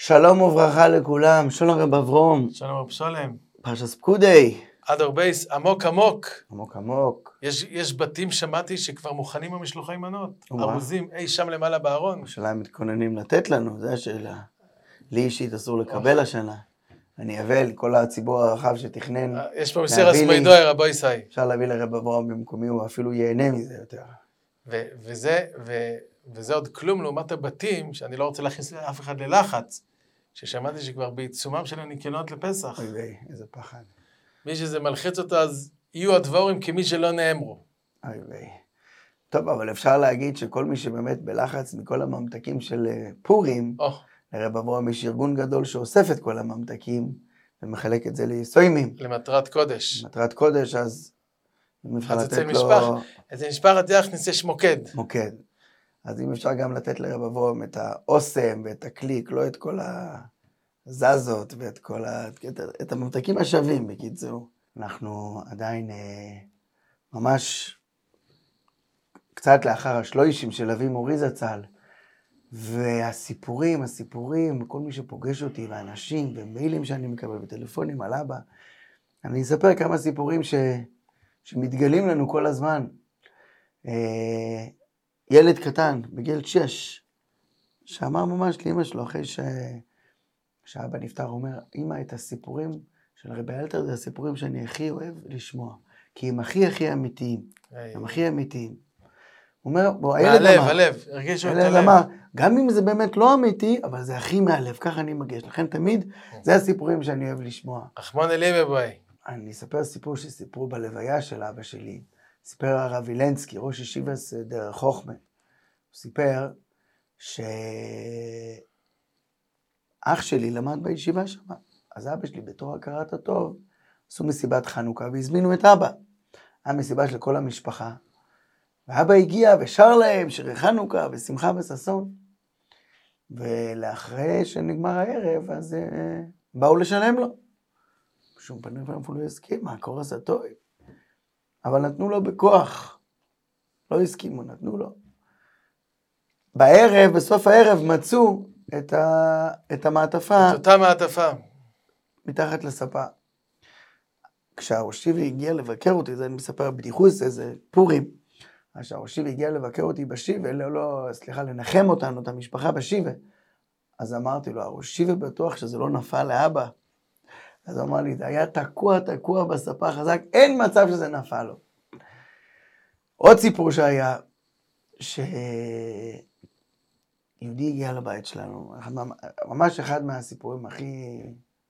שלום וברכה לכולם, שלום רב אברום. שלום רב שלם. פרשס פקודי. אדר בייס, עמוק עמוק. עמוק עמוק. יש בתים, שמעתי, שכבר מוכנים המשלוחי מנות. ומה? ארוזים, אי שם למעלה בארון. השאלה מתכוננים לתת לנו, זו השאלה. לי אישית אסור לקבל השנה. אני אבל, כל הציבור הרחב שתכנן. יש פה מסיר הסמיידוי, רבו ישי. אפשר להביא לרב אברום במקומי, הוא אפילו ייהנה מזה יותר. וזה עוד כלום לעומת הבתים, שאני לא רוצה להכניס אף אחד ללחץ, ששמעתי שכבר בעיצומם של הניקיונות לפסח. אוי ויי, איזה פחד. מי שזה מלחיץ אותו, אז יהיו הדבורים כמי שלא נאמרו. אוי ויי. טוב, אבל אפשר להגיד שכל מי שבאמת בלחץ מכל הממתקים של פורים, לרב אברום יש ארגון גדול שאוסף את כל הממתקים, ומחלק את זה לסוימים. למטרת קודש. למטרת קודש, אז אם אפשר לתת לו... אצל משפחת יחניס יש מוקד. מוקד. אז אם אפשר גם לתת לרב אברום את האוסם ואת הקליק, לא את כל הזזות ואת כל את הממתקים השווים, בקיצור. אנחנו עדיין ממש קצת לאחר השלושים של אבי מורי זצ"ל, והסיפורים, כל מי שפוגש אותי, ואנשים, ומיילים שאני מקבל, וטלפונים על אבא, אני אספר כמה סיפורים שמתגלים לנו כל הזמן. ילד קטן, בגיל 6, שאמר ממש לאמא שלו, אחרי שאבא נפטר, הוא אומר, אמא, את הסיפורים של רבי אלתר, זה הסיפורים שאני הכי אוהב לשמוע, כי הם הכי אמיתיים, הם הכי אמיתיים. הוא אומר, בוא, הילד אמר, הלב, הרגישו את הלב. אמר, גם אם זה באמת לא אמיתי, אבל זה הכי מהלב, ככה אני מרגיש. לכן תמיד, זה הסיפורים שאני אוהב לשמוע. רחמון אליבא בואי. אני אספר סיפור שסיפרו בלוויה של אבא שלי. סיפר הרב וילנסקי, ראש ישיבת דרך חוכמה. הוא סיפר שאח שלי למד בישיבה שם. אז אבא שלי בתור הכרת הטוב, עשו מסיבת חנוכה והזמינו את אבא. היה מסיבה של כל המשפחה. ואבא הגיע ושר להם שירי חנוכה ושמחה וששון. ולאחרי שנגמר הערב, אז באו לשלם לו. בשום פנים ואפילו לא הסכים, מהקור הזה טוב. אבל נתנו לו בכוח. לא הסכימו, נתנו לו. בערב, בסוף הערב, מצאו את המעטפה. את אותה מעטפה. מתחת לספה. כשהראשיבי הגיע לבקר אותי, זה אני מספר בדיחוס, איזה פורים. כשהראשיבי הגיע לבקר אותי בשיבה, לנחם אותנו, את המשפחה בשיבה. אז אמרתי לו, הראשיבי בטוח שזה לא נפל לאבא. אז הוא אמר לי, זה היה תקוע בספה חזק, אין מצב שזה נפל לו. עוד סיפור שהיה, שיהודי הגיע לבית שלנו, ממש אחד מהסיפורים הכי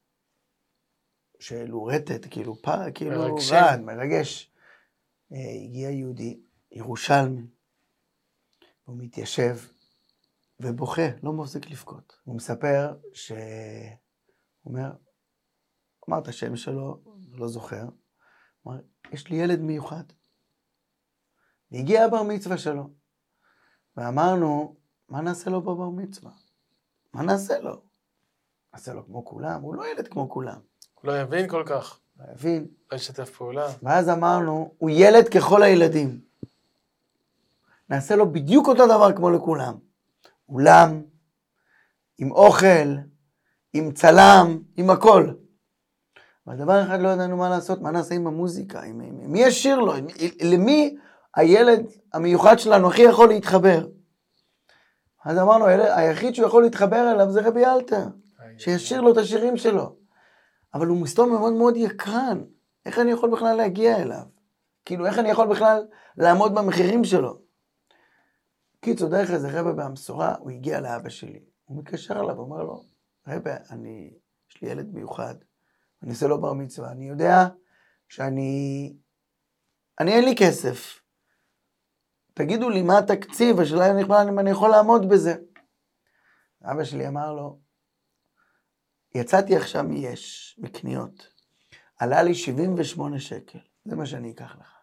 שאלו רטט, כאילו רעד, מרגש. הגיע יהודי, ירושלמי, הוא מתיישב ובוכה, לא מפסיק לבכות. הוא מספר הוא אומר, אמר את השם שלו, לא זוכר, אמר, יש לי ילד מיוחד. והגיע הבר מצווה שלו, ואמרנו, מה נעשה לו בבר מצווה? מה נעשה לו? נעשה לו כמו כולם? הוא לא ילד כמו כולם. הוא לא יבין כל כך. לא יבין. לא ישתף פעולה. ואז אמרנו, הוא ילד ככל הילדים. נעשה לו בדיוק אותו דבר כמו לכולם. אולם, עם אוכל, עם צלם, עם הכל. אבל דבר אחד לא ידענו מה לעשות, מה נעשה עם המוזיקה, מי ישיר לו, למי הילד המיוחד שלנו הכי יכול להתחבר. אז אמרנו, היחיד שהוא יכול להתחבר אליו זה רבי אלתר, שישיר לו את השירים שלו. אבל הוא מסתום מאוד מאוד יקרן, איך אני יכול בכלל להגיע אליו? כאילו, איך אני יכול בכלל לעמוד במחירים שלו? קיצור, דרך איזה רבא בהמסורה, הוא הגיע לאבא שלי. הוא מתקשר אליו, הוא אומר לו, רבא, יש לי ילד מיוחד. אני עושה לו בר מצווה, אני יודע שאני אין לי כסף. תגידו לי מה התקציב, השאלה אם אני יכול לעמוד בזה. אבא שלי אמר לו, יצאתי עכשיו מקניות, עלה לי 78 שקל, זה מה שאני אקח לך.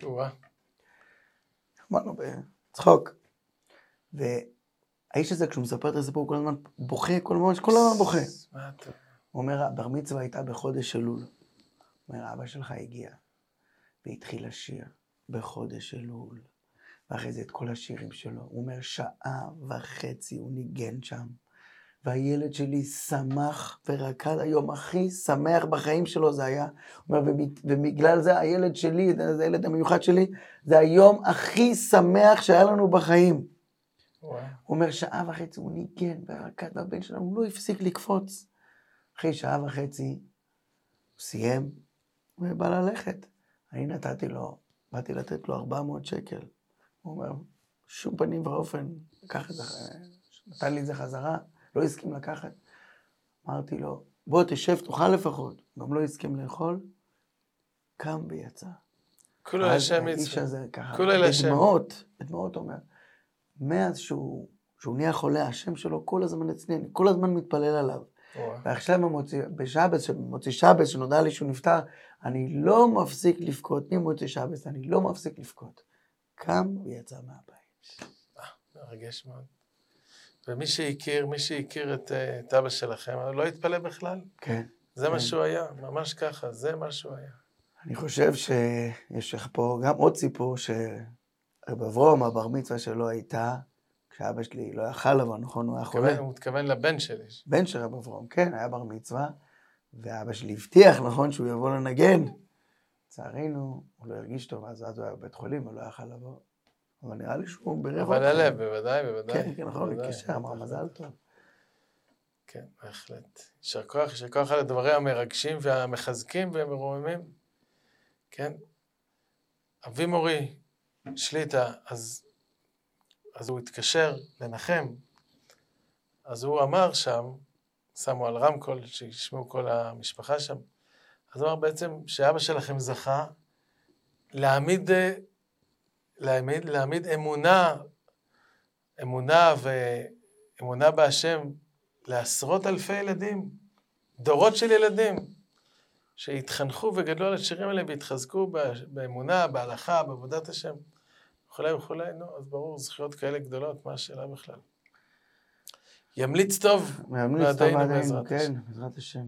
אמרנו בצחוק. והאיש הזה כשהוא מספר את הסיפור כל הזמן בוכה, כל הזמן בוכה. הוא אומר, הבר מצווה הייתה בחודש אלול. הוא אומר, אבא שלך הגיע, והתחיל לשיר בחודש אלול. ואחרי זה את כל השירים שלו. הוא אומר, 1.5 שעות הוא ניגן שם. והילד שלי שמח ורקד, היום הכי שמח בחיים שלו זה היה. הוא אומר, ובגלל זה הילד שלי, זה הילד המיוחד שלי, זה היום הכי שמח שהיה לנו בחיים. הוא אומר, 1.5 שעה הוא ניגן ורקד, והבן שלנו לא הפסיק לקפוץ. אחרי 1.5 שעה, הוא סיים, ובא ללכת. אני באתי לתת לו 400 שקל. הוא אומר, שום פנים ואופן, נתן לי את זה חזרה, לא הסכים לקחת. אמרתי לו, בוא תשב, תאכל לפחות. גם לא הסכים לאכול, קם ויצא. כולו לשם האיש הזה ככה, בדמעות אומר, מאז שהוא נהיה חולה, השם שלו כל הזמן אצלי, אני כל הזמן מתפלל עליו. ועכשיו במוצאי שבת, שנודע לי שהוא נפטר, אני לא מפסיק לבכות, ממוצאי שבת, אני לא מפסיק לבכות. קם ויצא מהבית. מרגש מאוד. ומי שהכיר את אבא שלכם, לא התפלא בכלל? כן. זה מה שהוא היה, ממש ככה, זה מה שהוא היה. אני חושב שיש לך פה גם עוד סיפור, שרב אברום, הבר מצווה שלו הייתה, כשאבא שלי לא יכל לבוא, נכון, הוא היה חולה. הוא מתכוון לבן שלי. בן של רב אברום, כן, היה בר מצווה, ואבא שלי הבטיח, נכון, שהוא יבוא לנגן. לצערנו, הוא לא הרגיש טוב, אז הוא היה בבית חולים, הוא לא יכל לבוא. אבל נראה לי שהוא ברבע. אבל הלב, בוודאי. כן, נכון, להתקשר, אמר מזל טוב. כן, בהחלט. יישר כוח על הדברים המרגשים והמחזקים והמרוממים. כן. אבי מורי, שליטה, אז הוא התקשר לנחם, אז הוא אמר שם, שמו על רמקול, שישמעו כל המשפחה שם, אז הוא אמר בעצם שאבא שלכם זכה להעמיד אמונה בהשם לעשרות אלפי ילדים, דורות של ילדים, שהתחנכו וגדלו על השירים האלה והתחזקו באמונה, בהלכה, בעבודת השם. וכולי, נו, אז ברור, זכויות כאלה גדולות, מה השאלה בכלל? ימליץ טוב לעדינו בעזרת השם. כן, בעזרת השם.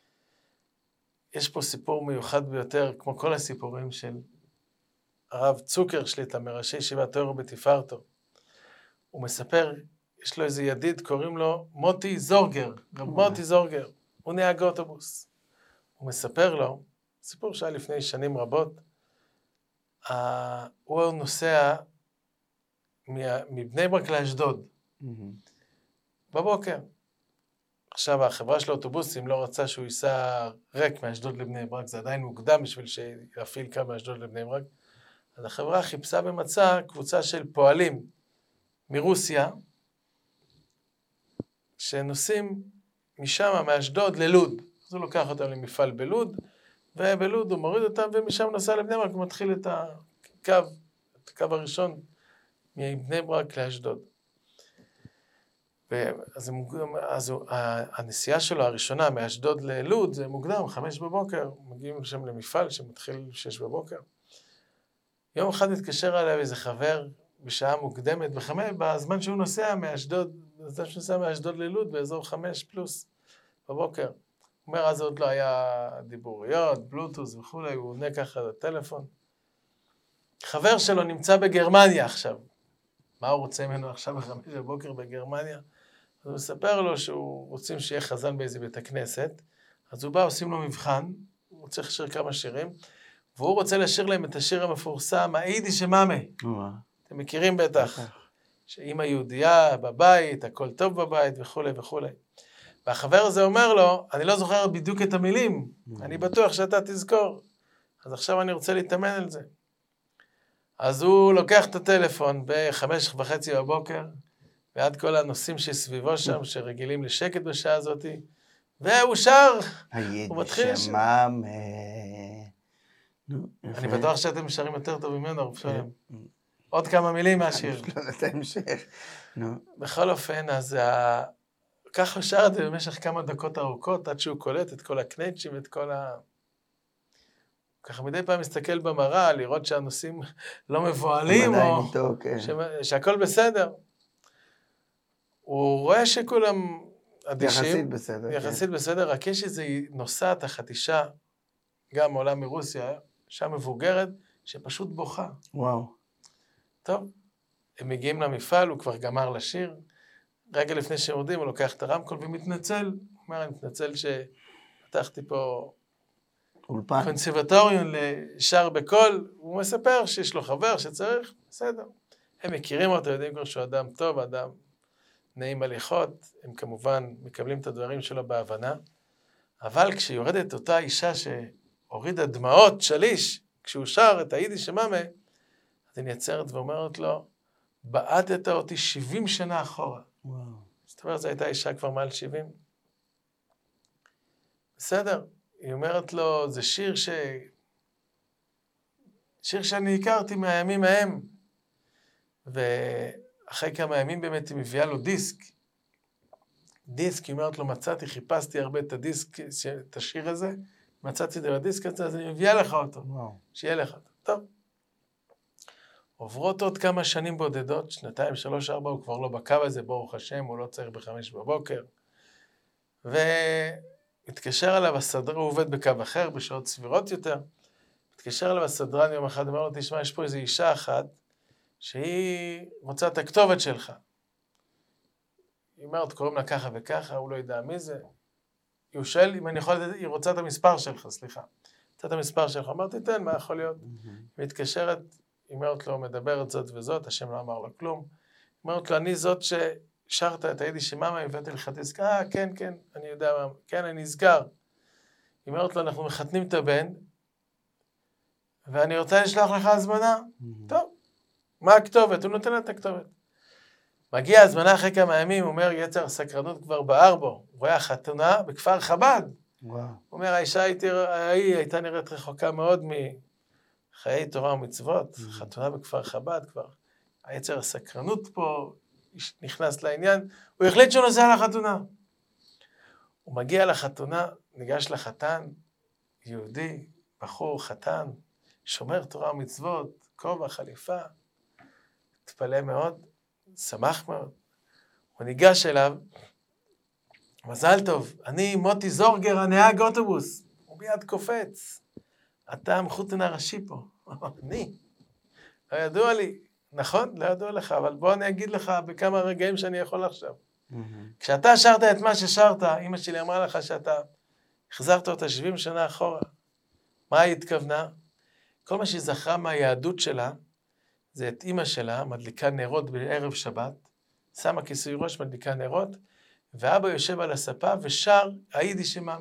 יש פה סיפור מיוחד ביותר, כמו כל הסיפורים של הרב צוקר שליטה, מראשי ישיבת תורה בתפארתו. הוא מספר, יש לו איזה ידיד, קוראים לו מוטי זורגר, רב מוטי זורגר, הוא נהג אוטובוס. הוא מספר לו, סיפור שהיה לפני שנים רבות, הוא נוסע מבני ברק לאשדוד, בבוקר. עכשיו, החברה של האוטובוסים לא רצה שהוא ייסע ריק מאשדוד לבני ברק, זה עדיין מוקדם בשביל שיפעיל קו מאשדוד לבני ברק. אז החברה חיפשה ומצאה קבוצה של פועלים מרוסיה, שנוסעים משם, מאשדוד ללוד. אז הוא לוקח אותם למפעל בלוד, ובלוד הוא מוריד אותם, ומשם נוסע לבני ברק, הוא מתחיל את הקו הראשון מבני ברק לאשדוד. אז הנסיעה שלו הראשונה מאשדוד ללוד, זה מוקדם, 5 בבוקר, מגיעים שם למפעל שמתחיל 6 בבוקר. יום אחד התקשר עליו איזה חבר בשעה מוקדמת, בזמן שהוא נוסע מאשדוד ללוד, באזור 5 פלוס בבוקר. הוא אומר, אז עוד לא היה דיבוריות, בלוטוס וכולי, הוא עונה ככה לטלפון. חבר שלו נמצא בגרמניה עכשיו. מה הוא רוצה ממנו עכשיו ב5 בבוקר בגרמניה? אז הוא מספר לו שהוא רוצים שיהיה חזן באיזה בית הכנסת, אז הוא בא, עושים לו מבחן, הוא רוצה לשיר כמה שירים, והוא רוצה לשיר להם את השיר המפורסם, היידיש מאמה. אתם מכירים בטח, שאמא יהודייה בבית, הכל טוב בבית וכולי וכולי. והחבר הזה אומר לו, אני לא זוכר בדיוק את המילים, אני בטוח שאתה תזכור. אז עכשיו אני רוצה להתאמן על זה. אז הוא לוקח את הטלפון ב5:30 בבוקר, ועד כל הנושאים שסביבו שם, שרגילים לשקט בשעה הזאת, והוא שר, הוא מתחיל לשיר. אני בטוח שאתם שרים יותר טוב ממנו, עוד כמה מילים מהשיר. בכל אופן, אז ככה שר את זה במשך כמה דקות ארוכות, עד שהוא קולט את כל הקנצ'ים, את כל ככה מדי פעם מסתכל במראה, לראות שהנושאים לא מבועלים, או שהכל בסדר. הוא רואה שכולם אדישים. יחסית בסדר. יחסית בסדר, רק יש איזו נוסעת החתישה, גם עולה מרוסיה, אישה מבוגרת, שפשוט בוכה. וואו. טוב, הם מגיעים למפעל, הוא כבר גמר לשיר, רגע לפני שיורדים, הוא לוקח את הרמקול ומתנצל. הוא אומר, אני מתנצל שפתחתי פה אולפן. קונסרבטוריון לשר בקול. הוא מספר שיש לו חבר שצריך, בסדר. הם מכירים אותו, יודעים כבר שהוא אדם טוב, אדם נעים הליכות. הם כמובן מקבלים את הדברים שלו בהבנה. אבל כשיורדת אותה אישה שהורידה דמעות שליש, כשהוא שר את היידיש שממה, אז היא נעצרת ואומרת לו, בעדת אותי 70 שנה אחורה. וואו. זאת אומרת, זו הייתה אישה כבר מעל 70. בסדר, היא אומרת לו, זה שיר שאני הכרתי מהימים ההם. ואחרי כמה ימים באמת היא מביאה לו דיסק. היא אומרת לו, חיפשתי הרבה את הדיסק, את השיר הזה, מצאתי את הדיסק הזה, אז אני מביאה לך אותו. וואו. שיהיה לך אותו. טוב. עוברות עוד כמה שנים בודדות, 2, 3, 4, הוא כבר לא בקו הזה, ברוך השם, הוא לא צריך ב5 בבוקר. והתקשר אליו הסדרן, הוא עובד בקו אחר, בשעות סבירות יותר. התקשר אליו הסדרן יום אחד, אומר לו, תשמע, יש פה איזו אישה אחת, שהיא רוצה את הכתובת שלך. היא אומרת, קוראים לה ככה וככה, הוא לא יודע מי זה. הוא שואל אם אני יכול לדעת, היא רוצה את המספר שלך, סליחה. רוצה את המספר שלך. אמרתי, תן, מה יכול להיות? היא מתקשרת, היא אומרת לו, מדברת זאת וזאת, השם לא אמר לו כלום. היא אומרת לו, אני זאת ששרת את היידיש שממה, הבאתי לך דיסק, כן, כן, אני יודע מה, כן, אני נזכר. היא אומרת לו, אנחנו מחתנים את הבן, ואני רוצה לשלוח לך הזמנה. טוב, מה הכתובת? הוא נותן לה את הכתובת. מגיע הזמנה אחרי כמה ימים, הוא אומר, יצר הסקרנות כבר בער בו. הוא רואה חתונה בכפר חב"ד. וואו. הוא אומר, האישה הייתה נראית רחוקה מאוד מחיי תורה ומצוות. חתונה בכפר חב"ד כבר. היצר הסקרנות פה נכנס לעניין. הוא החליט שהוא נוסע לחתונה. הוא מגיע לחתונה, ניגש לחתן, יהודי, בחור, חתן, שומר תורה ומצוות, כובע, חליפה. התפלא מאוד. שמח מאוד. הוא ניגש אליו, מזל טוב, אני מוטי זורגר, הנהג אוטובוס. הוא מיד קופץ. אתה המחותן הראשי פה. אני. לא ידוע לי. נכון, לא ידוע לך, אבל בוא אני אגיד לך בכמה רגעים שאני יכול עכשיו. כשאתה שרת את מה ששרת, אמא שלי אמרה לך שאתה החזרת אותה 70 שנה אחורה. מה היא התכוונה? כל מה שהיא זכרה מהיהדות שלה, זה את אמא שלה, מדליקה נרות בערב שבת, שמה כיסוי ראש, מדליקה נרות, ואבא יושב על הספה ושר היידיש שממה.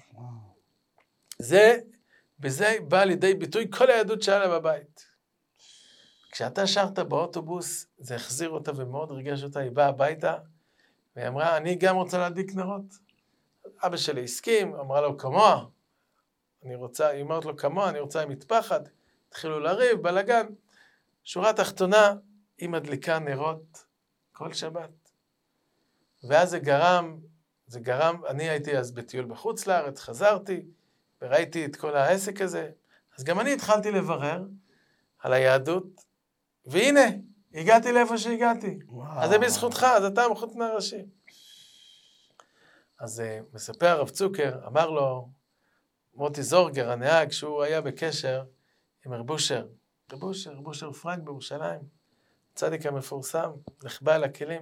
בזה בא לידי ביטוי כל היהדות שלה בבית. כשאתה שרת באוטובוס, זה החזיר אותה ומאוד ריגש אותה, היא באה הביתה, והיא אמרה, אני גם רוצה להדליק נרות. אבא שלי הסכים, אמרה לו, כמוה. היא אומרת לו, כמוה, אני רוצה עם מטפחת. התחילו לריב, בלגן. שורה תחתונה, היא מדליקה נרות כל שבת. ואז זה גרם, אני הייתי אז בטיול בחוץ לארץ, חזרתי, וראיתי את כל העסק הזה, אז גם אני התחלתי לברר על היהדות, והנה, הגעתי לאיפה שהגעתי. אז זה בזכותך, אז אתה המחותן הראשי. אז מספר הרב צוקר, אמר לו, מוטי זורגר, הנהג, שהוא היה בקשר עם רב בושר פרנק בירושלים, צדיק המפורסם, נחבא על הכלים.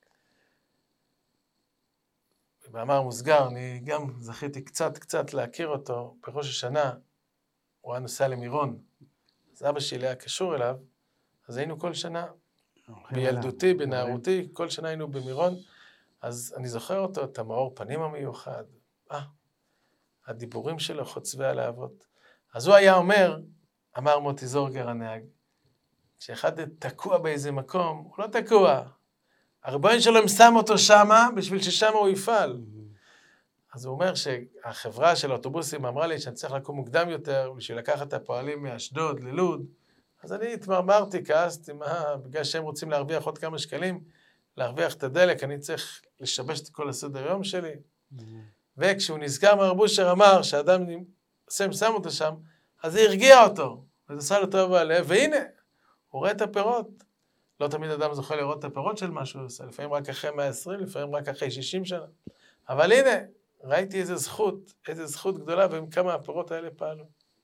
במאמר מוסגר, אני גם זכיתי קצת להכיר אותו בראש השנה, הוא היה נוסע למירון, אז אבא שלי היה קשור אליו, אז היינו כל שנה, בילדותי, בנערותי, כל שנה היינו במירון, אז אני זוכר אותו, את המאור פנים המיוחד, הדיבורים שלו חוצבי הלהבות. אז הוא היה אמר מוטי זורגר הנהג, כשאחד תקוע באיזה מקום, הוא לא תקוע, הרבן שלו שם אותו שמה, בשביל ששמה הוא יפעל. אז הוא אומר שהחברה של האוטובוסים אמרה לי שאני צריך לקום מוקדם יותר, בשביל לקחת את הפועלים מאשדוד ללוד, אז אני התמרמרתי, כעסתי, בגלל שהם רוצים להרוויח עוד כמה שקלים, להרוויח את הדלק, אני צריך לשבש את כל הסדר יום שלי. וכשהוא נזכר מהרב בושר אמר שהאדם שם אותו שם, אז זה הרגיע אותו, וזה עשה לו טוב בלב, והנה, הוא רואה את הפירות. לא תמיד אדם זוכה לראות את הפירות של מה שהוא עושה, לפעמים רק אחרי 120, לפעמים רק אחרי 60 שנה. אבל הנה, ראיתי איזו זכות גדולה, ועם כמה הפירות האלה פעלו.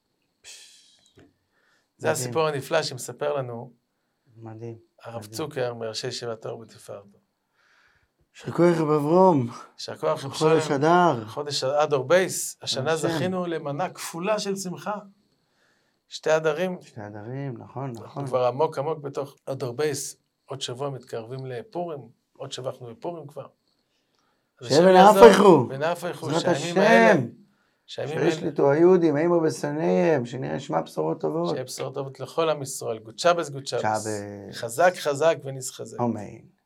זה הסיפור הנפלא שמספר לנו, מדהים. הרב צוקר מראשי ישיבת אור בתפארתו. יישר כוח רב אברום. יישר כוח רב חודש שלם. אדר. חודש אדר בייס. השנה השם. זכינו למנה כפולה של שמחה. 2 אדרים. 2 אדרים, נכון. אנחנו כבר עמוק בתוך אדר בייס. עוד שבוע מתקרבים לפורים. עוד שבוע אנחנו בפורים כבר. ונהפכו. ונהפכו. בעזרת שהימים האלה. השם. שיש ליטו היהודים, אימו בסניהם, שנראה שמע בשורות טובות. שיהיה בשורות טובות לכל עם ישראל. גוד שבס. שבס. חזק ונשחזק. אמן.